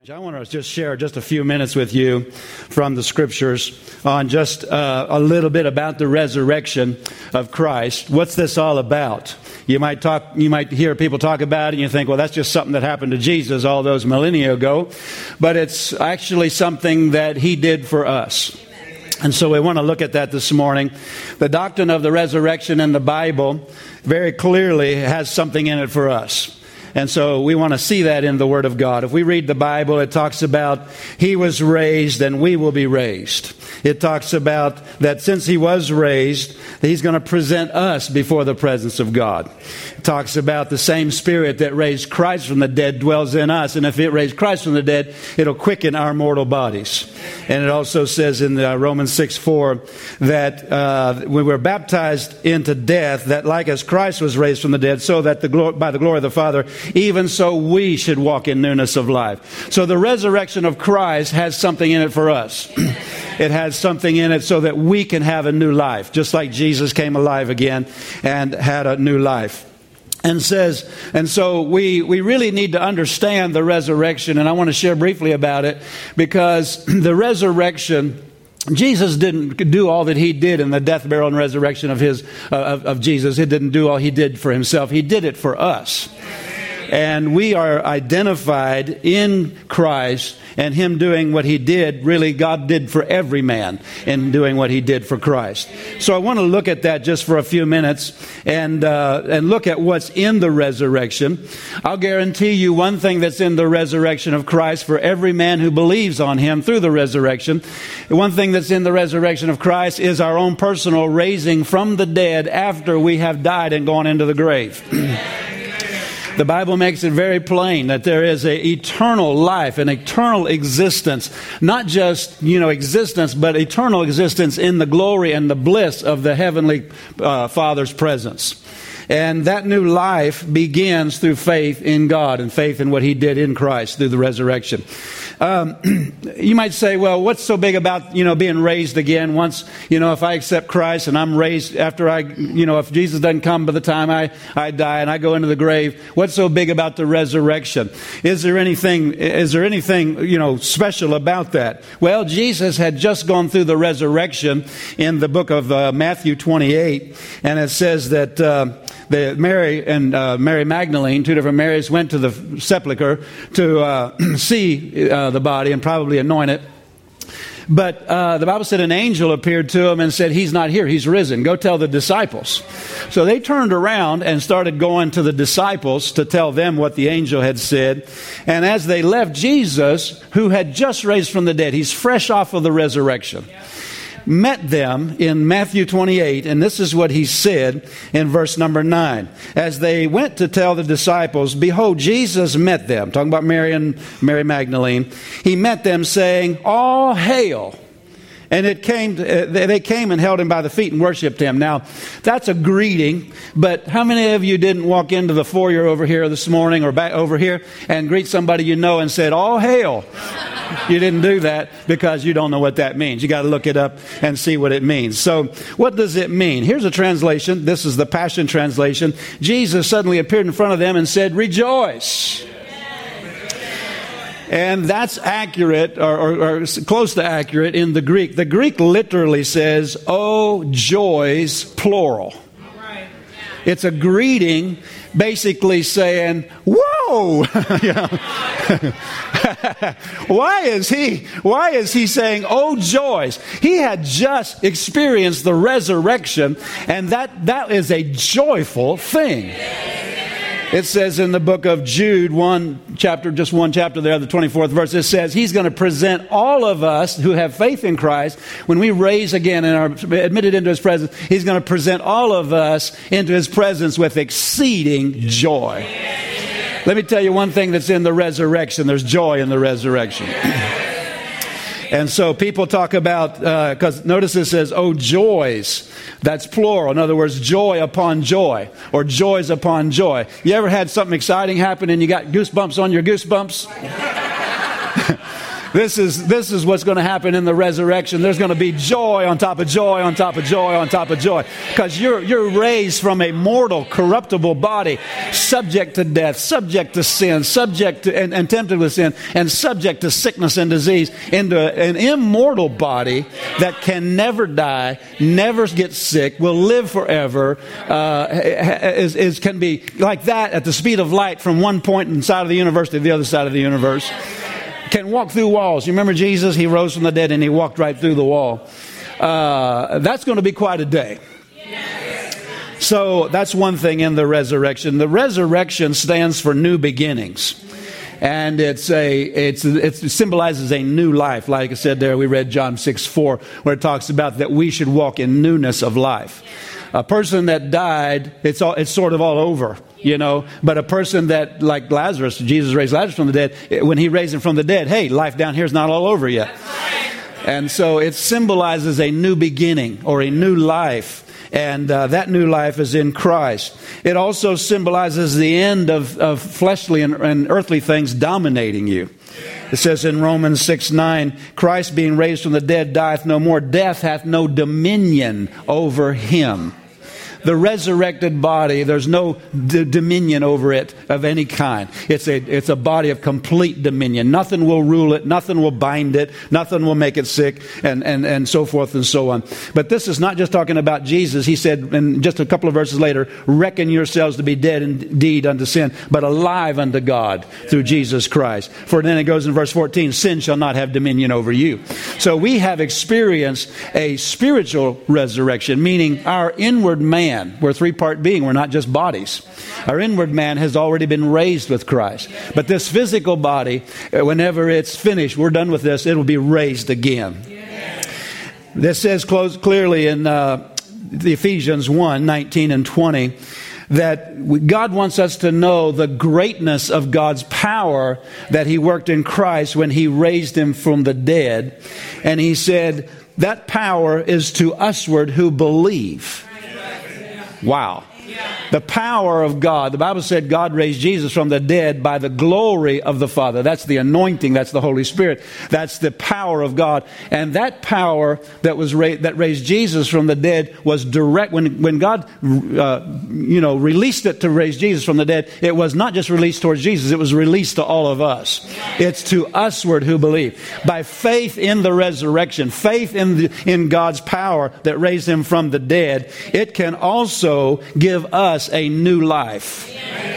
I want to just share just a few minutes with you from the scriptures on just a little bit about the resurrection of Christ. What's this all about? You might hear people talk about it and you think, well, that's just something that happened to Jesus all those millennia ago. But it's actually something that he did for us. And so we want to look at that this morning. The doctrine of the resurrection in the Bible very clearly has something in it for us. And so we want to see that in the Word of God. If we read the Bible, it talks about He was raised and we will be raised. It talks about that since He was raised, He's going to present us before the presence of God. It talks about the same Spirit that raised Christ from the dead dwells in us. And if it raised Christ from the dead, it'll quicken our mortal bodies. And it also says in Romans 6:4 that when we're baptized into death, that like as Christ was raised from the dead, so that by the glory of the Father, even so we should walk in newness of life. So the resurrection of Christ has something in it for us. It has something in it so that we can have a new life, just like Jesus came alive again and had a new life. And so we really need to understand the resurrection, and I want to share briefly about it, because the resurrection, Jesus didn't do all that he did in the death, burial, and resurrection of Jesus. He didn't do all he did for himself. He did it for us. And we are identified in Christ, and him doing what he did, really God did for every man in doing what he did for Christ. So I want to look at that just for a few minutes and look at what's in the resurrection. I'll guarantee you one thing that's in the resurrection of Christ for every man who believes on him through the resurrection. One thing that's in the resurrection of Christ is our own personal raising from the dead after we have died and gone into the grave. The Bible makes it very plain that there is an eternal life, an eternal existence, not just, existence, but eternal existence in the glory and the bliss of the Heavenly Father's presence. And that new life begins through faith in God and faith in what he did in Christ through the resurrection. You might say, well, what's so big about, being raised again once, if I accept Christ and I'm raised after if Jesus doesn't come by the time I die and I go into the grave, what's so big about the resurrection? Is there anything, special about that? Well, Jesus had just gone through the resurrection in the book of Matthew 28, and it says that Mary and Mary Magdalene, two different Marys, went to the sepulcher to see the body and probably anoint it. But the Bible said an angel appeared to him and said, he's not here, he's risen. Go tell the disciples. So they turned around and started going to the disciples to tell them what the angel had said. And as they left, Jesus, who had just raised from the dead, he's fresh off of the resurrection, met them in Matthew 28, and this is what he said in verse number 9. As they went to tell the disciples, behold, Jesus met them, talking about Mary and Mary Magdalene. He met them saying, all hail. And they came and held him by the feet and worshiped him. Now, that's a greeting, but how many of you didn't walk into the foyer over here this morning or back over here and greet somebody and said, all hail? You didn't do that because you don't know what that means. You got to look it up and see what it means. So what does it mean? Here's a translation. This is the Passion Translation. Jesus suddenly appeared in front of them and said, rejoice. And that's accurate or close to accurate in the Greek. The Greek literally says, oh, joys, plural. It's a greeting basically saying, whoa! Why is he saying, oh, joys? He had just experienced the resurrection, and that is a joyful thing. It says in the book of Jude, just one chapter there, the 24th verse, it says he's going to present all of us who have faith in Christ, when we raise again and are admitted into his presence, he's going to present all of us into his presence with exceeding joy. Let me tell you one thing that's in the resurrection. There's joy in the resurrection. And so people talk about, because notice it says, oh, joys. That's plural. In other words, joy upon joy, or joys upon joy. You ever had something exciting happen and you got goosebumps on your goosebumps? This is what's going to happen in the resurrection. There's going to be joy on top of joy on top of joy on top of joy. Because you're raised from a mortal, corruptible body, subject to death, subject to sin, subject to and tempted with sin, and subject to sickness and disease, into an immortal body that can never die, never get sick, will live forever, can be like that at the speed of light from one point inside of the universe to the other side of the universe. Can walk through walls. You remember Jesus? He rose from the dead and he walked right through the wall. That's going to be quite a day. So that's one thing in the resurrection. The resurrection stands for new beginnings. And it symbolizes a new life. Like I said there, we read John 6:4, where it talks about that we should walk in newness of life. A person that died, it's sort of all over, you know. But a person that, like Lazarus, Jesus raised Lazarus from the dead. When he raised him from the dead, hey, life down here is not all over yet. And so it symbolizes a new beginning or a new life. And that new life is in Christ. It also symbolizes the end of fleshly and earthly things dominating you. It says in Romans 6:9, Christ being raised from the dead dieth no more. Death hath no dominion over him. The resurrected body, there's no dominion over it of any kind. It's a body of complete dominion. Nothing will rule it. Nothing will bind it. Nothing will make it sick, and so forth and so on. But this is not just talking about Jesus. He said, in just a couple of verses later, reckon yourselves to be dead indeed unto sin, but alive unto God through Jesus Christ. For then it goes in verse 14, sin shall not have dominion over you. So we have experienced a spiritual resurrection, meaning our inward man. We're a three-part being. We're not just bodies. Our inward man has already been raised with Christ. But this physical body, whenever it's finished, we're done with this, it'll be raised again. This says clearly in the Ephesians 1:19 and 20, that God wants us to know the greatness of God's power that He worked in Christ when He raised Him from the dead. And He said, that power is to usward who believe. Wow. The power of God. The Bible said God raised Jesus from the dead by the glory of the Father. That's the anointing. That's the Holy Spirit. That's the power of God. And that power that raised Jesus from the dead was direct. When God, released it to raise Jesus from the dead, it was not just released towards Jesus. It was released to all of us. It's to usward who believe. By faith in the resurrection, faith in God's power that raised Him from the dead, it can also give us a new life.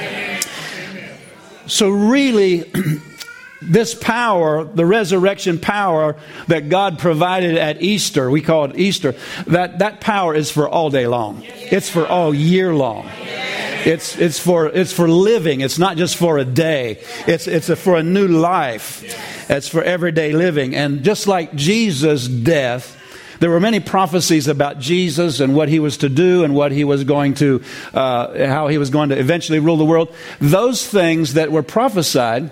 So really, this power, the resurrection power that God provided at Easter, we call it Easter, that power is for all day long. It's for all year long. It's for living. It's not just for a day. It's for a new life. It's for everyday living. And just like Jesus' death, there were many prophecies about Jesus and what He was to do and what He was going to, how He was going to eventually rule the world. Those things that were prophesied,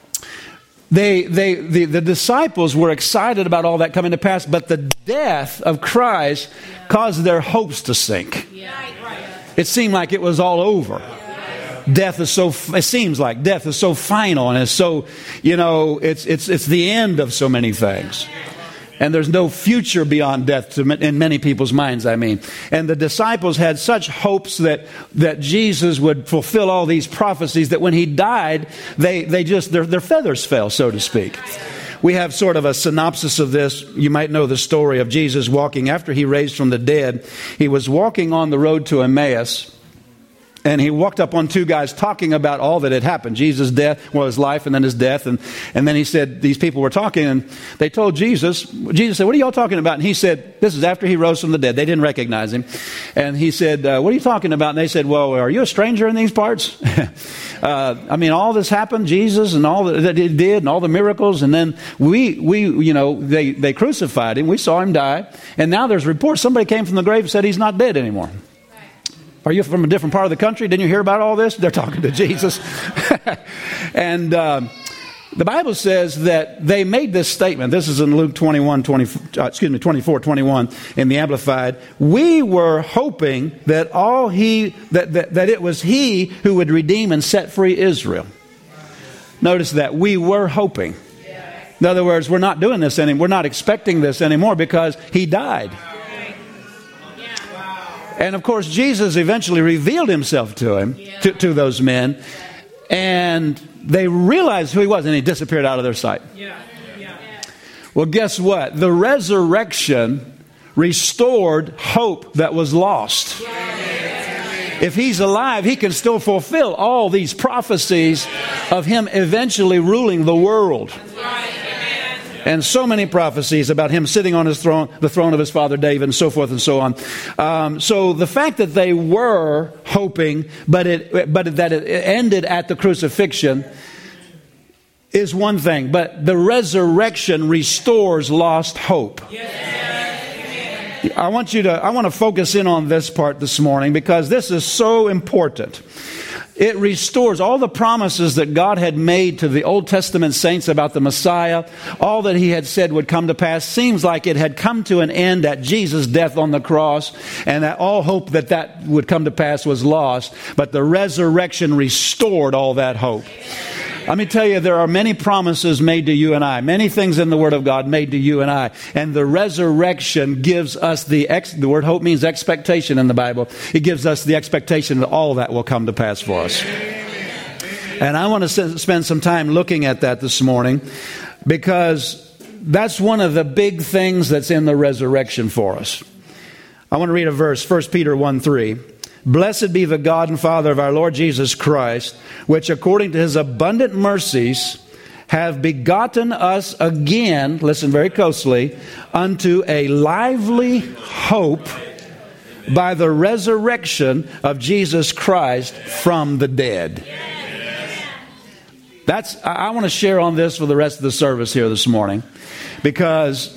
the disciples were excited about all that coming to pass, but the death of Christ caused their hopes to sink. It seemed like it was all over. It seems like death is so final, and it's so, it's the end of so many things. And there's no future beyond death in many people's minds, I mean. And the disciples had such hopes that Jesus would fulfill all these prophecies that when He died, their feathers fell, so to speak. We have sort of a synopsis of this. You might know the story of Jesus walking after He raised from the dead. He was walking on the road to Emmaus. And he walked up on two guys talking about all that had happened. Jesus' death, well, His life and then His death. And then he said, these people were talking and they told Jesus said, what are y'all talking about? And he said, this is after He rose from the dead. They didn't recognize Him. And he said, what are you talking about? And they said, well, are you a stranger in these parts? All this happened, Jesus and all that He did and all the miracles. And then they crucified Him. We saw Him die. And now there's reports. Somebody came from the grave and said He's not dead anymore. Are you from a different part of the country? Didn't you hear about all this? They're talking to Jesus. And the Bible says that they made this statement. This is in Luke 24:21 in the Amplified. We were hoping that that it was He who would redeem and set free Israel. Notice that. We were hoping. In other words, we're not doing this anymore. We're not expecting this anymore because he died. And of course, Jesus eventually revealed himself to him, to those men, and they realized who he was, and he disappeared out of their sight. Well, guess what? The resurrection restored hope that was lost. If he's alive, he can still fulfill all these prophecies of him eventually ruling the world. And so many prophecies about him sitting on his throne, the throne of his father David, and so forth and so on. So the fact that they were hoping, but that it ended at the crucifixion is one thing. But the resurrection restores lost hope. I want to focus in on this part this morning because this is so important. It restores all the promises that God had made to the Old Testament saints about the Messiah. All that he had said would come to pass seems like it had come to an end at Jesus' death on the cross, and that all hope that would come to pass was lost. But the resurrection restored all that hope. Let me tell you, there are many promises made to you and I, many things in the Word of God made to you and I. And the resurrection gives us the word hope means expectation in the Bible. It gives us the expectation that all that will come to pass for us. And I want to spend some time looking at that this morning because that's one of the big things that's in the resurrection for us. I want to read a verse, 1 Peter 1:3. Blessed be the God and Father of our Lord Jesus Christ, which according to his abundant mercies have begotten us again, listen very closely, unto a lively hope by the resurrection of Jesus Christ from the dead. I want to share on this for the rest of the service here this morning because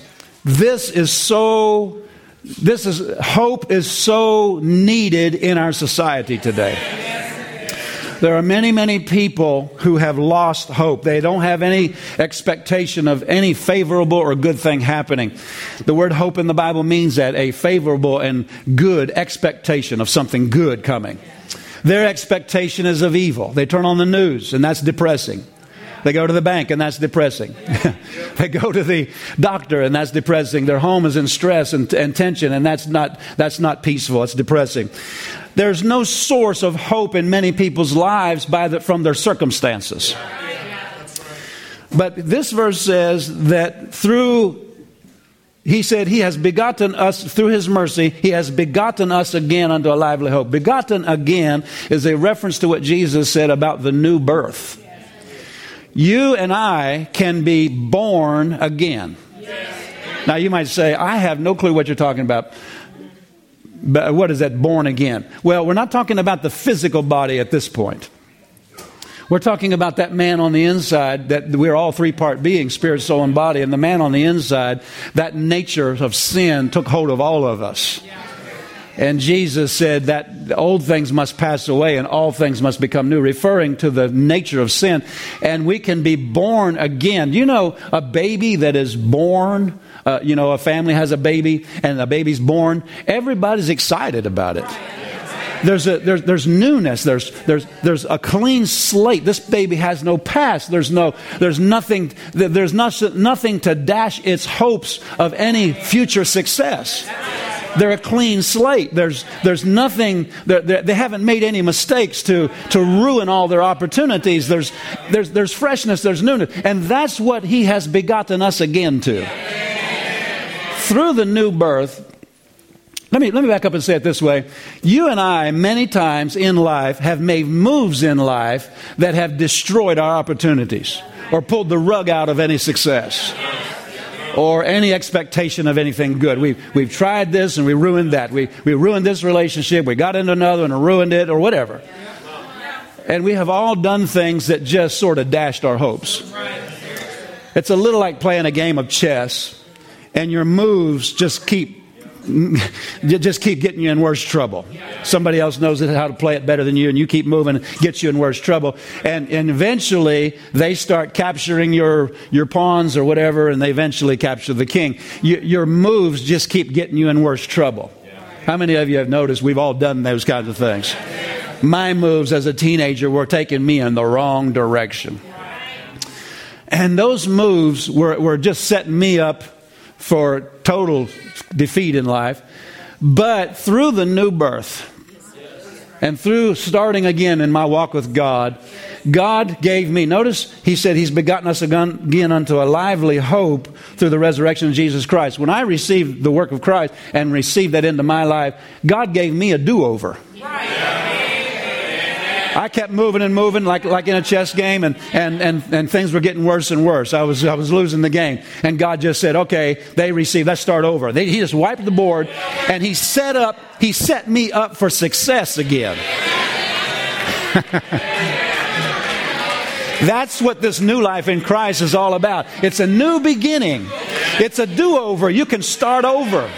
hope is so needed in our society today. There are many, many people who have lost hope. They don't have any expectation of any favorable or good thing happening. The word hope in the Bible means that, a favorable and good expectation of something good coming. Their expectation is of evil. They turn on the news, and that's depressing. They go to the bank, and that's depressing. They go to the doctor, and that's depressing. Their home is in stress and tension, and that's not peaceful. It's depressing. There's no source of hope in many people's lives from their circumstances. But this verse says that he said he has begotten us through his mercy. He has begotten us again unto a lively hope. Begotten again is a reference to what Jesus said about the new birth. You and I can be born again. Now you might say, I have no clue what you're talking about. But what is that, born again? Well, we're not talking about the physical body at this point. We're talking about that man on the inside, that we're all three-part beings, spirit, soul, and body. And the man on the inside, that nature of sin took hold of all of us. And Jesus said that old things must pass away and all things must become new, referring to the nature of sin. And we can be born again. You know, a baby that is born, a family has a baby and the baby's born. Everybody's excited about it. There's newness. There's a clean slate. This baby has no past. There's nothing to dash its hopes of any future success. They're a clean slate. There's nothing. They haven't made any mistakes to ruin all their opportunities. There's freshness. There's newness, and that's what he has begotten us again to. Through the new birth. Let me back up and say it this way. You and I, many times in life, have made moves in life that have destroyed our opportunities or pulled the rug out of any success or any expectation of anything good. We've tried this and we ruined that. We ruined this relationship. We got into another and ruined it or whatever. And we have all done things that just sort of dashed our hopes. It's a little like playing a game of chess and your moves just keep getting you in worse trouble. Somebody else knows how to play it better than you, and you keep moving, and gets you in worse trouble. And eventually, they start capturing your pawns or whatever, and they eventually capture the king. Your moves just keep getting you in worse trouble. How many of you have noticed we've all done those kinds of things? My moves as a teenager were taking me in the wrong direction. And those moves were just setting me up for total defeat in life. But through the new birth and through starting again in my walk with God, God gave me, notice he said he's begotten us again unto a lively hope through the resurrection of Jesus Christ. When I received the work of Christ and received that into my life, God gave me a do-over. I kept moving and moving like in a chess game, and things were getting worse and worse. I was losing the game. And God just said, okay, they received, let's start over. He just wiped the board, and he set me up for success again. That's what this new life in Christ is all about. It's a new beginning. It's a do-over. You can start over.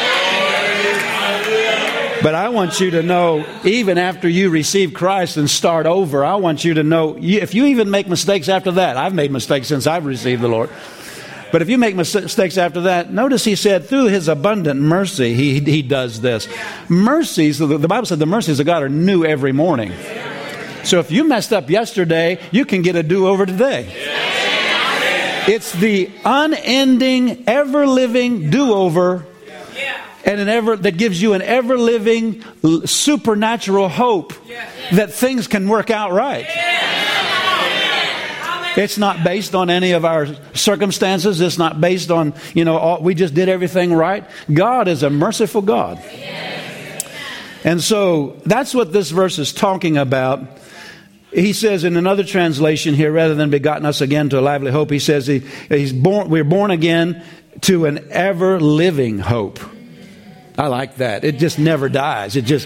But I want you to know, even after you receive Christ and start over, I want you to know, if you even make mistakes after that, I've made mistakes since I've received the Lord. But if you make mistakes after that, notice he said, through his abundant mercy, he does this. Mercies, the Bible said the mercies of God are new every morning. So if you messed up yesterday, you can get a do-over today. It's the unending, ever-living do-over, and that gives you an ever-living supernatural hope that things can work out right. It's not based on any of our circumstances. It's not based on, we just did everything right. God is a merciful God. And so that's what this verse is talking about. He says in another translation here, rather than begotten us again to a lively hope, he says we're born again to an ever-living hope. I like that. It just never dies. Since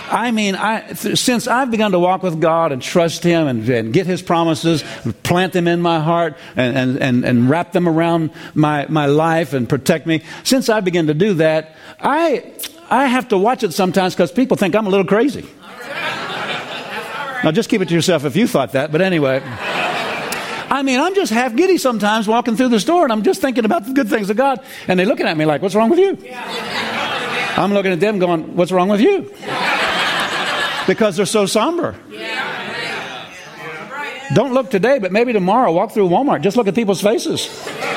I've begun to walk with God and trust Him and get His promises, plant them in my heart and wrap them around my life and protect me, since I began to do that, I have to watch it sometimes because people think I'm a little crazy. Now, just keep it to yourself if you thought that. But anyway, I'm just half giddy sometimes walking through the store, and I'm just thinking about the good things of God. And they're looking at me like, what's wrong with you? I'm looking at them going, what's wrong with you? Because they're so somber. Don't look today, but maybe tomorrow, walk through Walmart. Just look at people's faces.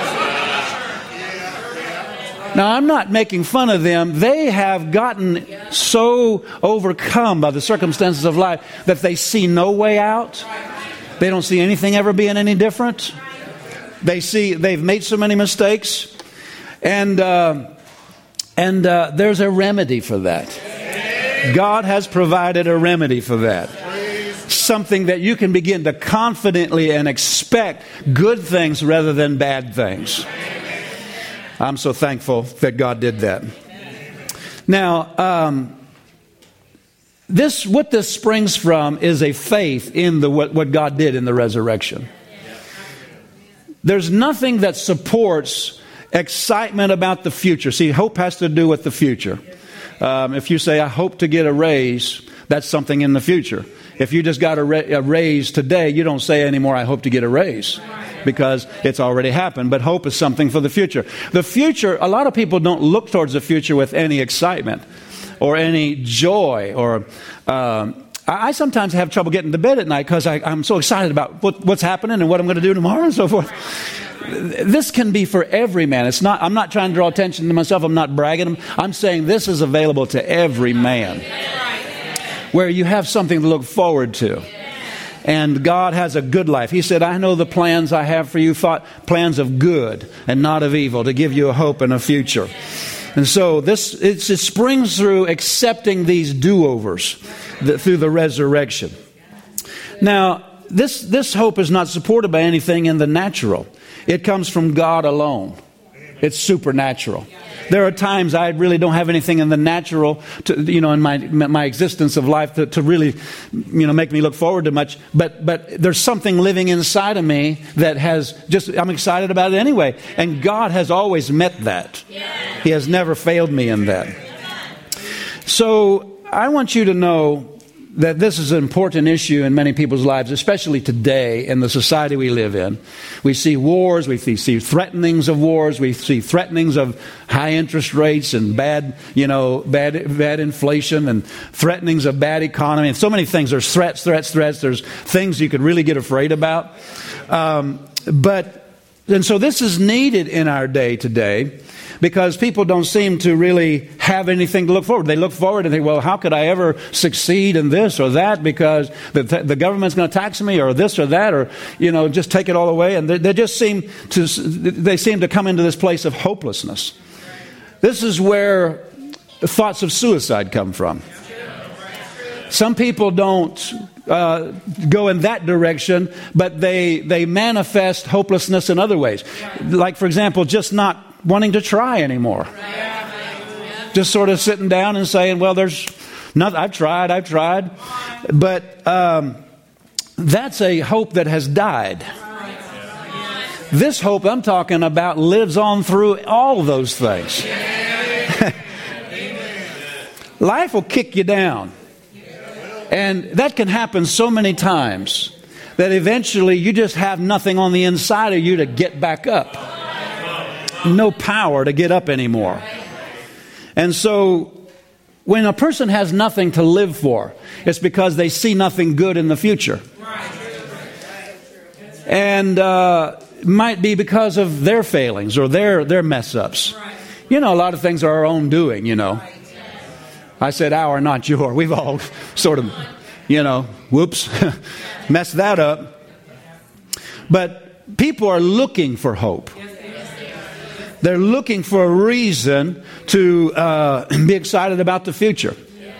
Now, I'm not making fun of them. They have gotten so overcome by the circumstances of life that they see no way out. They don't see anything ever being any different. They've made so many mistakes. And there's a remedy for that. God has provided a remedy for that. Something that you can begin to confidently and expect good things rather than bad things. I'm so thankful that God did that. Now, what this springs from is a faith in what God did in the resurrection. There's nothing that supports excitement about the future. See, hope has to do with the future. If you say, I hope to get a raise, that's something in the future. If you just got a raise today, you don't say anymore, I hope to get a raise, because it's already happened. But hope is something for the future. The future, a lot of people don't look towards the future with any excitement or any joy. Or I sometimes have trouble getting to bed at night because I'm so excited about what's happening and what I'm going to do tomorrow and so forth. This can be for every man. I'm not trying to draw attention to myself. I'm not bragging. I'm saying this is available to every man, where you have something to look forward to. And God has a good life. He said, I know the plans I have for you, plans of good and not of evil, to give you a hope and a future. And so it springs through accepting these do-overs through the resurrection. Now, this hope is not supported by anything in the natural. It comes from God alone. It's supernatural. There are times I really don't have anything in the natural, in my existence of life to really, make me look forward to much. But there's something living inside of me that I'm excited about it anyway. And God has always met that. He has never failed me in that. So I want you to know that this is an important issue in many people's lives, especially today in the society we live in. We see wars, we see threatenings of wars, we see threatenings of high interest rates and bad inflation, and threatenings of bad economy, and so many things. There's threats. There's things you could really get afraid about. But And so this is needed in our day today because people don't seem to really have anything to look forward. They look forward and think, well, how could I ever succeed in this or that because the government's going to tax me or this or that or, just take it all away. And they seem to come into this place of hopelessness. This is where the thoughts of suicide come from. Some people don't go in that direction, but they manifest hopelessness in other ways. Like, for example, just not wanting to try anymore. Just sort of sitting down and saying, well, there's nothing. I've tried. But that's a hope that has died. This hope I'm talking about lives on through all those things. Life will kick you down. And that can happen so many times that eventually you just have nothing on the inside of you to get back up. No power to get up anymore. And so when a person has nothing to live for, it's because they see nothing good in the future. And it might be because of their failings or their mess ups. A lot of things are our own doing, I said our, not your. We've all sort of, whoops, messed that up. But people are looking for hope. They're looking for a reason to be excited about the future.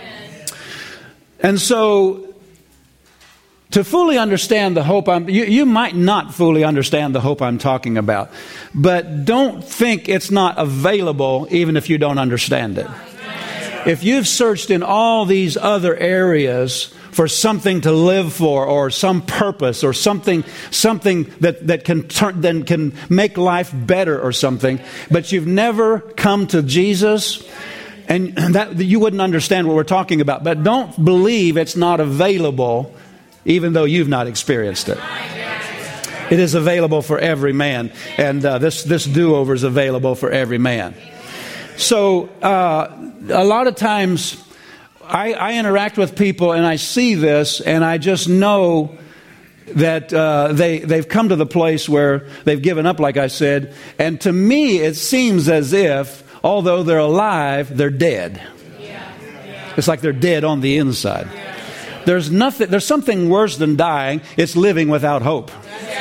And so, to fully understand the hope, you might not fully understand the hope I'm talking about. But don't think it's not available even if you don't understand it. If you've searched in all these other areas for something to live for or some purpose or something that can make life better or something, but you've never come to Jesus, and that you wouldn't understand what we're talking about. But don't believe it's not available even though you've not experienced it. It is available for every man, and this do-over is available for every man. So a lot of times I interact with people and I see this and I just know that they've come to the place where they've given up, like I said. And to me, it seems as if, although they're alive, they're dead. It's like they're dead on the inside. There's something worse than dying. It's living without hope.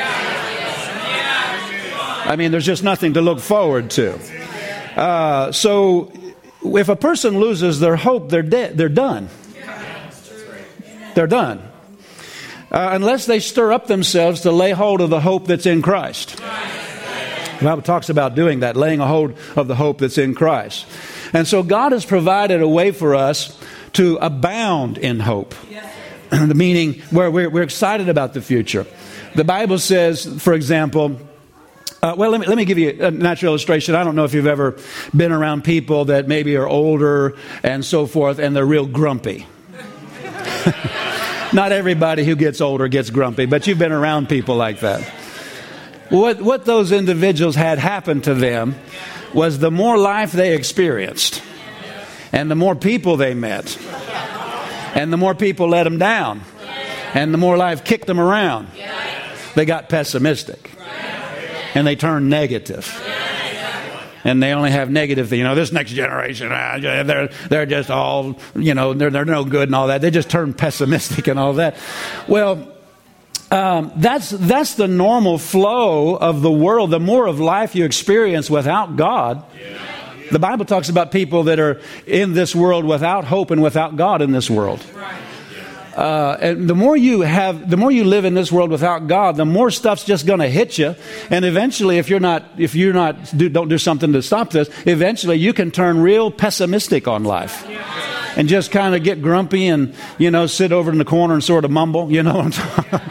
I mean, there's just nothing to look forward to. So if a person loses their hope, they're dead. They're done. They're done. Unless they stir up themselves to lay hold of the hope that's in Christ. The Bible talks about doing that, laying a hold of the hope that's in Christ. And so God has provided a way for us to abound in hope. Meaning where we're excited about the future. The Bible says, for example, let me give you a natural illustration. I don't know if you've ever been around people that maybe are older and so forth, and they're real grumpy. Not everybody who gets older gets grumpy, but you've been around people like that. What those individuals had happen to them was the more life they experienced, and the more people they met, and the more people let them down, and the more life kicked them around, they got pessimistic. And they turn negative. And they only have negative things. This next generation, they're just all, they're no good and all that. They just turn pessimistic and all that. Well, that's the normal flow of the world. The more of life you experience without God, the Bible talks about people that are in this world without hope and without God in this world. And the more you live in this world without God, the more stuff's just going to hit you. And eventually, if you don't do something to stop this, eventually you can turn real pessimistic on life. And just kind of get grumpy and, sit over in the corner and sort of mumble, what I'm talking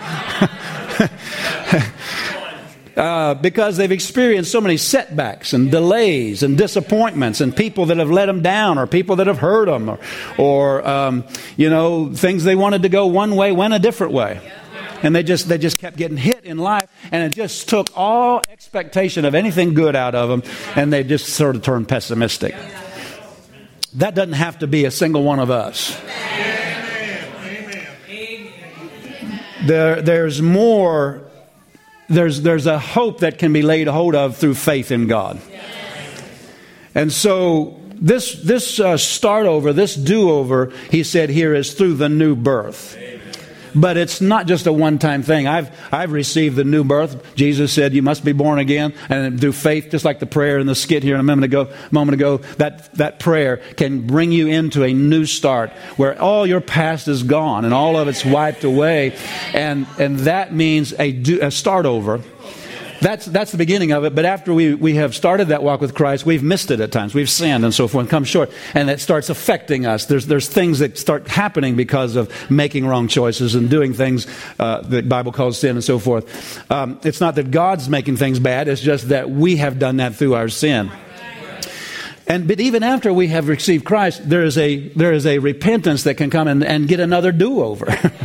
because they've experienced so many setbacks and delays and disappointments and people that have let them down or people that have hurt them or things they wanted to go one way went a different way. And they just kept getting hit in life, and it just took all expectation of anything good out of them, and they just sort of turned pessimistic. That doesn't have to be a single one of us. There's more there's a hope that can be laid hold of through faith in God. And so this start over, this do-over, he said here, is through the new birth. But it's not just a one-time thing. I've received the new birth. Jesus said you must be born again, and through faith, just like the prayer in the skit here a moment ago, that prayer can bring you into a new start where all your past is gone and all of it's wiped away, and that means a start over. That's the beginning of it. But after we have started that walk with Christ, we've missed it at times. We've sinned and so forth and come short. And that starts affecting us. There's things that start happening because of making wrong choices and doing things that the Bible calls sin and so forth. It's not that God's making things bad. It's just that we have done that through our sin. But even after we have received Christ, there is a repentance that can come and get another do-over.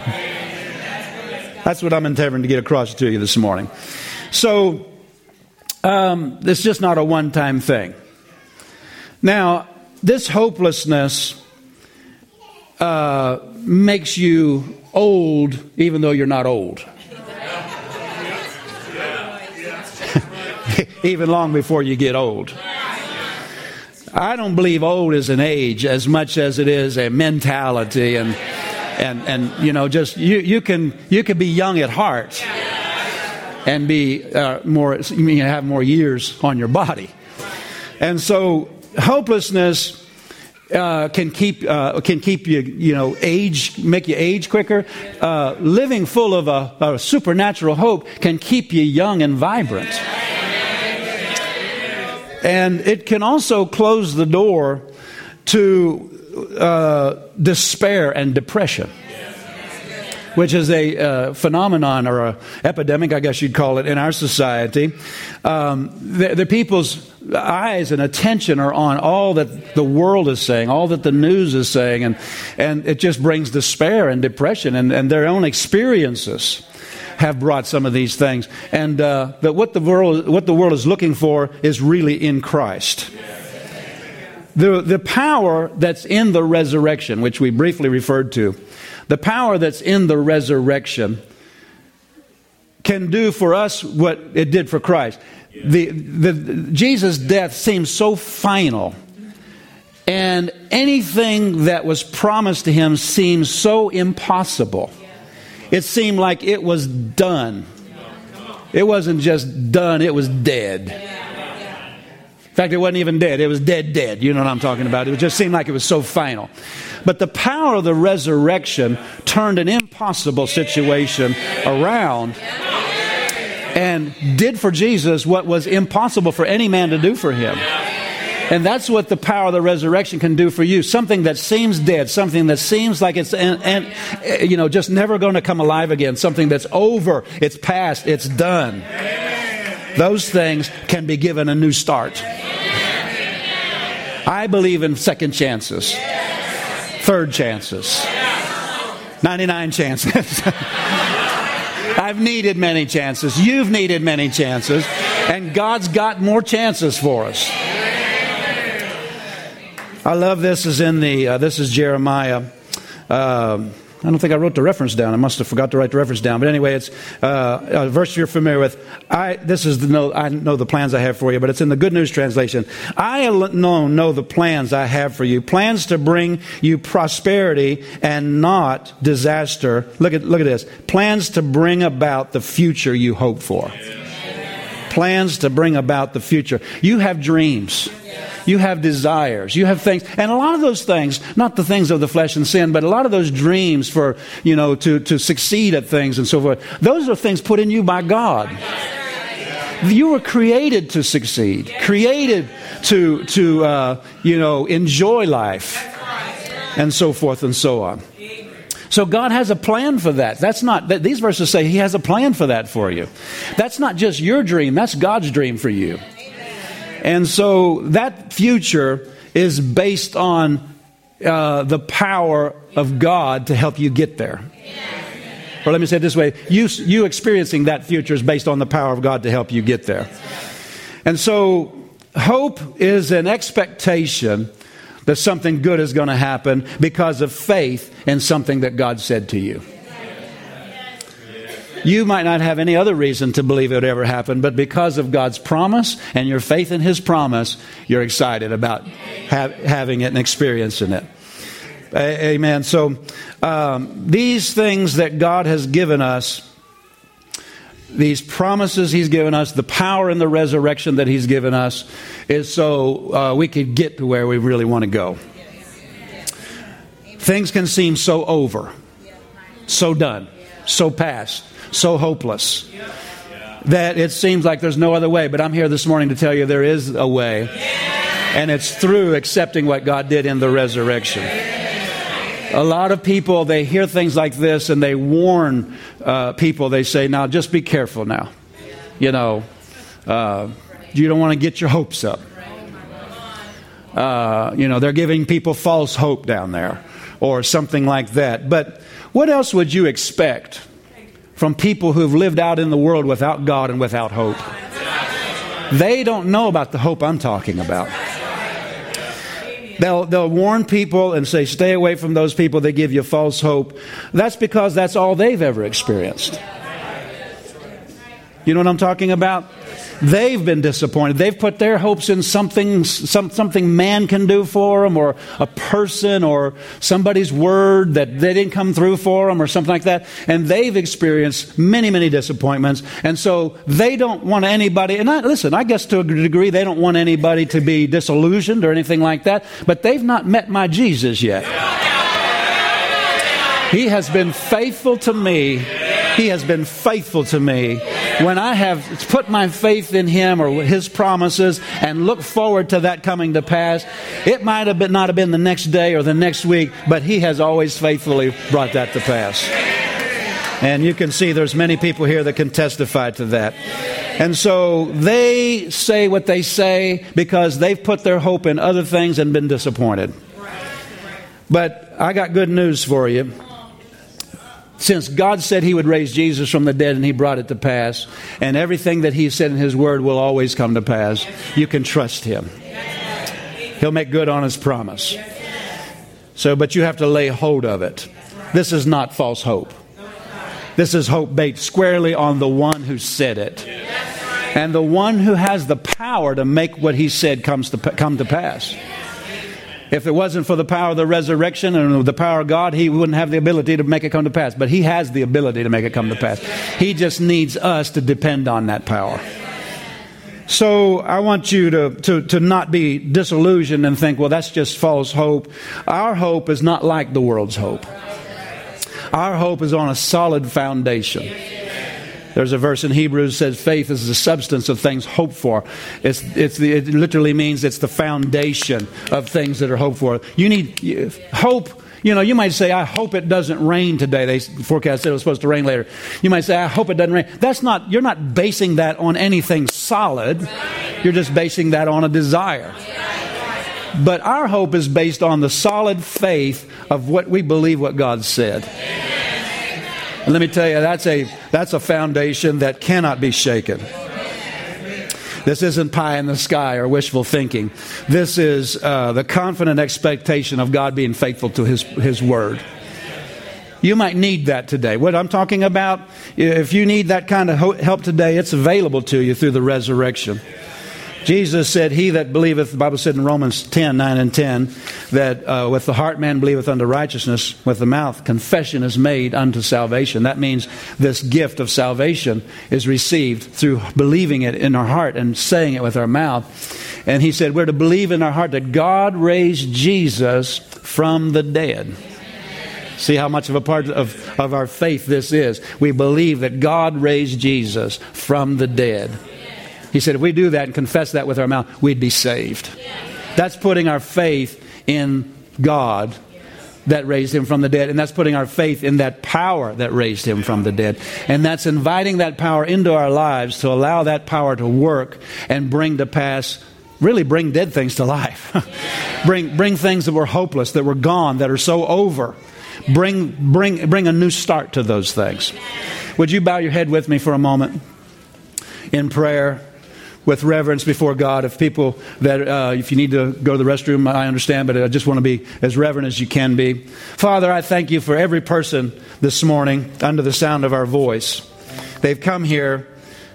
That's what I'm endeavoring to get across to you this morning. So, it's just not a one-time thing. Now, this hopelessness makes you old even though you're not old. Even long before you get old. I don't believe old is an age as much as it is a mentality and just you can be young at heart. And be have more years on your body, and so hopelessness can keep you age, make you age quicker. Living full of a supernatural hope can keep you young and vibrant, and it can also close the door to despair and depression, which is a phenomenon or an epidemic, I guess you'd call it, in our society. The people's eyes and attention are on all that the world is saying, all that the news is saying, and it just brings despair and depression, and their own experiences have brought some of these things. And but what the world is looking for is really in Christ. The power that's in the resurrection, which we briefly referred to, the power that's in the resurrection can do for us what it did for Christ. Jesus' death seems so final, and anything that was promised to him seems so impossible. It seemed like it was done. It wasn't just done, it was dead. In fact, it wasn't even dead. It was dead. You know what I'm talking about. It just seemed like it was so final. But the power of the resurrection turned an impossible situation around and did for Jesus what was impossible for any man to do for him. And that's what the power of the resurrection can do for you. Something that seems dead, something that seems like it's just never going to come alive again. Something that's over, it's past, it's done. Those things can be given a new start. I believe in second chances, third chances, 99 chances. I've needed many chances. You've needed many chances. And God's got more chances for us. I love this. This is Jeremiah. I don't think I wrote the reference down. I must have forgot to write the reference down. But anyway, it's a verse you're familiar with. I know the plans I have for you, but it's in the Good News translation. I know the plans I have for you. Plans to bring you prosperity and not disaster. Look at this. Plans to bring about the future you hope for. Plans to bring about the future. You have dreams. You have desires. You have things. And a lot of those things, not the things of the flesh and sin, but a lot of those dreams for, to succeed at things and so forth, those are things put in you by God. You were created to succeed, created to enjoy life and so forth and so on. So God has a plan for that. These verses say He has a plan for that for you. That's not just your dream. That's God's dream for you. And so that future is based on the power of God to help you get there. Or let me say it this way. You experiencing that future is based on the power of God to help you get there. And so hope is an expectation that something good is going to happen because of faith in something that God said to you. You might not have any other reason to believe it would ever happen, but because of God's promise and your faith in His promise, you're excited about having it and experiencing it. Amen. So these things that God has given us, these promises He's given us, the power in the resurrection that He's given us, is so we could get to where we really want to go. Things can seem so over, so done, so past, so hopeless, that it seems like there's no other way. But I'm here this morning to tell you there is a way. And it's through accepting what God did in the resurrection. A lot of people, they hear things like this and they warn people. They say, now just be careful now. You know, you don't want to get your hopes up. You know, they're giving people false hope down there or something like that. But what else would you expect from people who've lived out in the world without God and without hope? They don't know about the hope I'm talking about. They'll warn people and say, stay away from those people that give you false hope. That's because that's all they've ever experienced. You know what I'm talking about? They've been disappointed. They've put their hopes in something man can do for them, or a person, or somebody's word that they didn't come through for them, or something like that. And they've experienced many, many disappointments. And so they don't want anybody, and I guess to a degree they don't want anybody to be disillusioned or anything like that, but they've not met my Jesus yet. He has been faithful to me. He has been faithful to me when I have put my faith in Him or His promises and look forward to that coming to pass. It might have not have been the next day or the next week, but He has always faithfully brought that to pass. And you can see there's many people here that can testify to that. And so they say what they say because they've put their hope in other things and been disappointed. But I got good news for you. Since God said He would raise Jesus from the dead and He brought it to pass, and everything that He said in His Word will always come to pass, you can trust Him. He'll make good on His promise. But you have to lay hold of it. This is not false hope. This is hope based squarely on the one who said it. And the one who has the power to make what He said come to pass. If it wasn't for the power of the resurrection and the power of God, He wouldn't have the ability to make it come to pass. But He has the ability to make it come to pass. He just needs us to depend on that power. So I want you to not be disillusioned and think, well, that's just false hope. Our hope is not like the world's hope. Our hope is on a solid foundation. There's a verse in Hebrews that says faith is the substance of things hoped for. It literally means it's the foundation of things that are hoped for. You need hope. You know, you might say, I hope it doesn't rain today. They forecast said it was supposed to rain later. You might say, I hope it doesn't rain. You're not basing that on anything solid. You're just basing that on a desire. But our hope is based on the solid faith of what we believe what God said. And let me tell you, that's a foundation that cannot be shaken. This isn't pie in the sky or wishful thinking. This is the confident expectation of God being faithful to His Word. You might need that today. What I'm talking about, if you need that kind of help today, it's available to you through the resurrection. Jesus said, he that believeth, the Bible said in Romans 10, 9 and 10, that with the heart man believeth unto righteousness, with the mouth confession is made unto salvation. That means this gift of salvation is received through believing it in our heart and saying it with our mouth. And he said we're to believe in our heart that God raised Jesus from the dead. See how much of a part of our faith this is. We believe that God raised Jesus from the dead. He said if we do that and confess that with our mouth, we'd be saved. That's putting our faith in God that raised Him from the dead. And that's putting our faith in that power that raised Him from the dead. And that's inviting that power into our lives to allow that power to work and bring to pass, really bring dead things to life. bring things that were hopeless, that were gone, that are so over. Bring a new start to those things. Would you bow your head with me for a moment in prayer? With reverence before God. If people that, if you need to go to the restroom, I understand, but I just want to be as reverent as you can be. Father, I thank you for every person this morning under the sound of our voice. They've come here,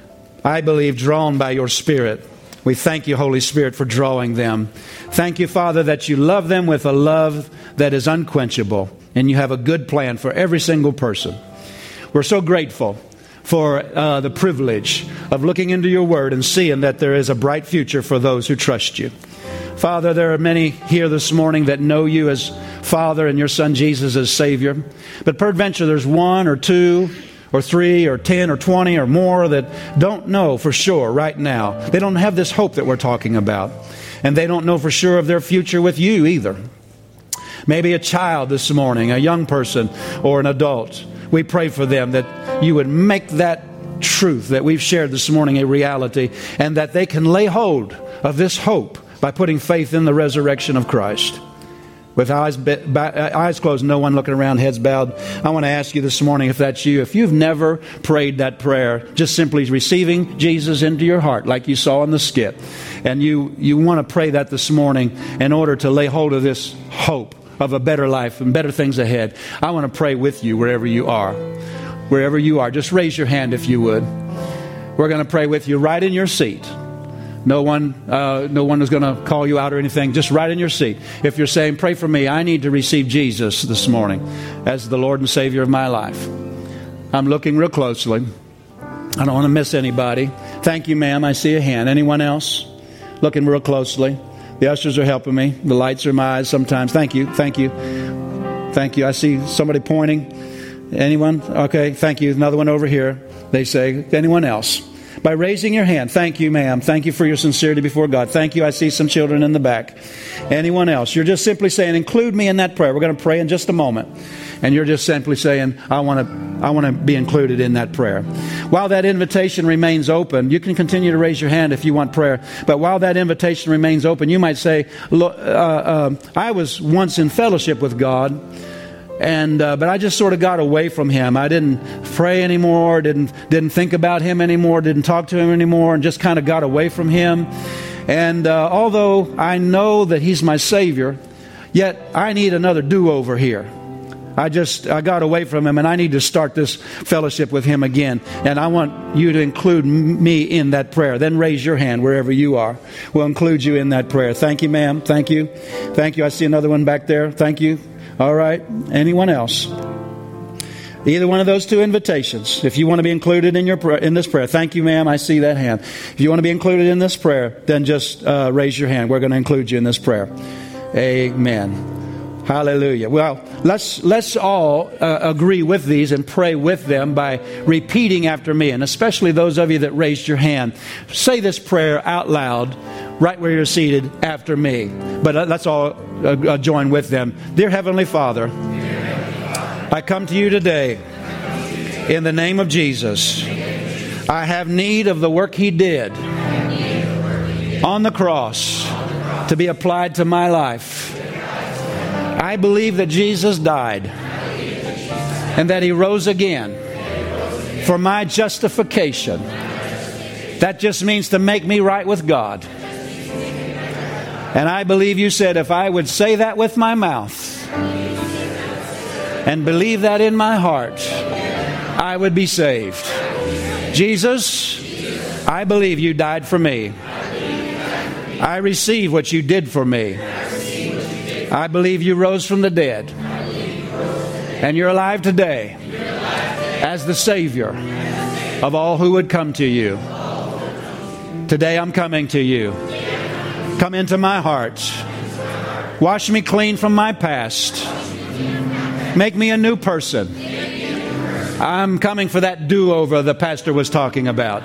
I believe, drawn by your Spirit. We thank you, Holy Spirit, for drawing them. Thank you, Father, that you love them with a love that is unquenchable, and you have a good plan for every single person. We're so grateful for the privilege of looking into your word and seeing that there is a bright future for those who trust you. Father, there are many here this morning that know you as Father and your Son Jesus as Savior. But peradventure there's one or two or 3 or 10 or 20 or more that don't know for sure right now. They don't have this hope that we're talking about. And they don't know for sure of their future with you either. Maybe a child this morning, a young person or an adult. We pray for them that you would make that truth that we've shared this morning a reality, and that they can lay hold of this hope by putting faith in the resurrection of Christ. With eyes closed, no one looking around, heads bowed, I want to ask you this morning, if that's you, if you've never prayed that prayer, just simply receiving Jesus into your heart like you saw in the skit, and you want to pray that this morning in order to lay hold of this hope of a better life and better things ahead, I want to pray with you wherever you are. Wherever you are, just raise your hand if you would. We're going to pray with you right in your seat. No one is going to call you out or anything. Just right in your seat. If you're saying, pray for me, I need to receive Jesus this morning as the Lord and Savior of my life. I'm looking real closely. I don't want to miss anybody. Thank you, ma'am. I see a hand. Anyone else? Looking real closely. The ushers are helping me. The lights are in my eyes sometimes. Thank you. Thank you. Thank you. I see somebody pointing. Anyone? Okay. Thank you. Another one over here. They say, anyone else? By raising your hand. Thank you, ma'am. Thank you for your sincerity before God. Thank you. I see some children in the back. Anyone else? You're just simply saying, include me in that prayer. We're going to pray in just a moment. And you're just simply saying, I want to be included in that prayer. While that invitation remains open, you can continue to raise your hand if you want prayer. But while that invitation remains open, you might say, look, I was once in fellowship with God, but I just sort of got away from Him. I didn't pray anymore, didn't think about Him anymore, didn't talk to Him anymore, and just kind of got away from Him. And although I know that He's my Savior, yet I need another do-over here. I got away from Him, and I need to start this fellowship with Him again. And I want you to include me in that prayer. Then raise your hand wherever you are. We'll include you in that prayer. Thank you, ma'am. Thank you. Thank you. I see another one back there. Thank you. All right. Anyone else? Either one of those two invitations. If you want to be included in this prayer, thank you, ma'am. I see that hand. If you want to be included in this prayer, then just raise your hand. We're going to include you in this prayer. Amen. Hallelujah. Well, let's all agree with these and pray with them by repeating after me. And especially those of you that raised your hand, say this prayer out loud right where you're seated after me. But let's all join with them. Dear Heavenly Father, I come to you today in the name of Jesus. I have need of the work He did on the cross to be applied to my life. I believe that Jesus died and that He rose again for my justification. That just means to make me right with God. And I believe you said if I would say that with my mouth and believe that in my heart, I would be saved. Jesus, I believe you died for me. I receive what you did for me. I believe you rose from the dead. And you're alive today as the Savior of all who would come to you. Today I'm coming to you. Come into my heart. Wash me clean from my past. Make me a new person. I'm coming for that do-over the pastor was talking about.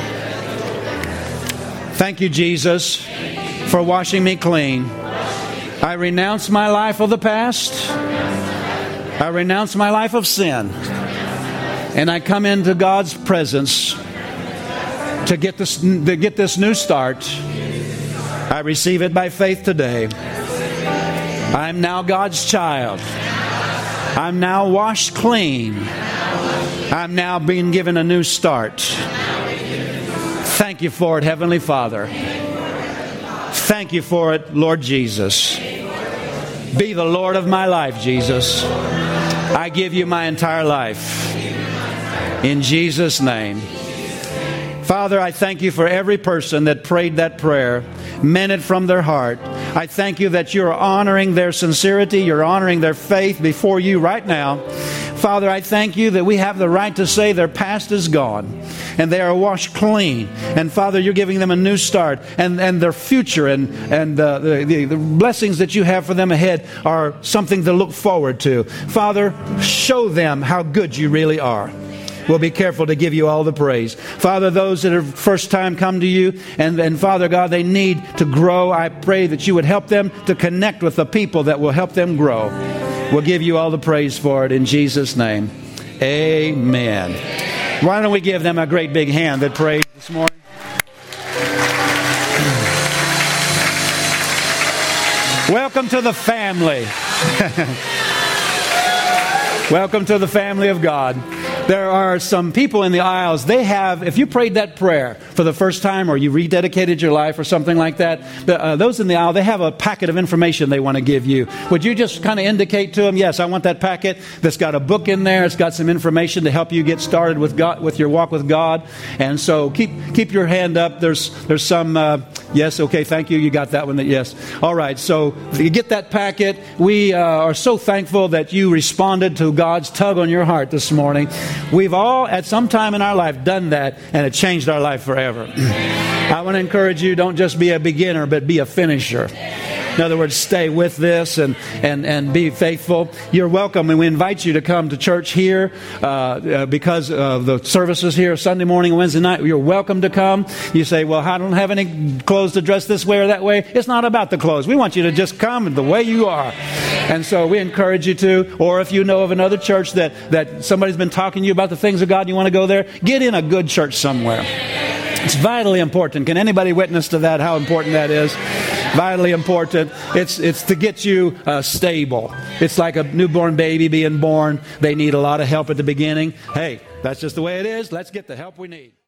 Thank you, Jesus, for washing me clean. I renounce my life of the past. I renounce my life of sin. And I come into God's presence to get this new start. I receive it by faith today. I'm now God's child. I'm now washed clean. I'm now being given a new start. Thank you for it, Heavenly Father. Thank you for it, Lord Jesus. Be the Lord of my life, Jesus. I give you my entire life. In Jesus' name. Father, I thank you for every person that prayed that prayer, meant it from their heart. I thank you that you're honoring their sincerity, you're honoring their faith before you right now. Father, I thank you that we have the right to say their past is gone and they are washed clean. And Father, you're giving them a new start, and their future and the blessings that you have for them ahead are something to look forward to. Father, show them how good you really are. We'll be careful to give you all the praise. Father, those that are first time come to you, and Father God, they need to grow. I pray that you would help them to connect with the people that will help them grow. We'll give you all the praise for it in Jesus' name. Amen. Why don't we give them a great big hand that prayed this morning? Welcome to the family. Welcome to the family of God. There are some people in the aisles, they have, if you prayed that prayer for the first time or you rededicated your life or something like that, those in the aisle, they have a packet of information they want to give you. Would you just kind of indicate to them, yes, I want that packet that's got a book in there, it's got some information to help you get started with God, with your walk with God. And so keep your hand up. There's some, yes, okay, thank you, you got that one, yes. All right, so you get that packet. We are so thankful that you responded to God's tug on your heart this morning. We've all, at some time in our life, done that, and it changed our life forever. I want to encourage you, don't just be a beginner, but be a finisher. In other words, stay with this and be faithful. You're welcome, and we invite you to come to church here because of the services here Sunday morning and Wednesday night. You're welcome to come. You say, well, I don't have any clothes to dress this way or that way. It's not about the clothes. We want you to just come the way you are. And so we encourage you to, or if you know of another church that somebody's been talking to you about the things of God and you want to go there, get in a good church somewhere. It's vitally important. Can anybody witness to that, how important that is? Vitally important. It's to get you stable. It's like a newborn baby being born. They need a lot of help at the beginning. Hey, that's just the way it is. Let's get the help we need.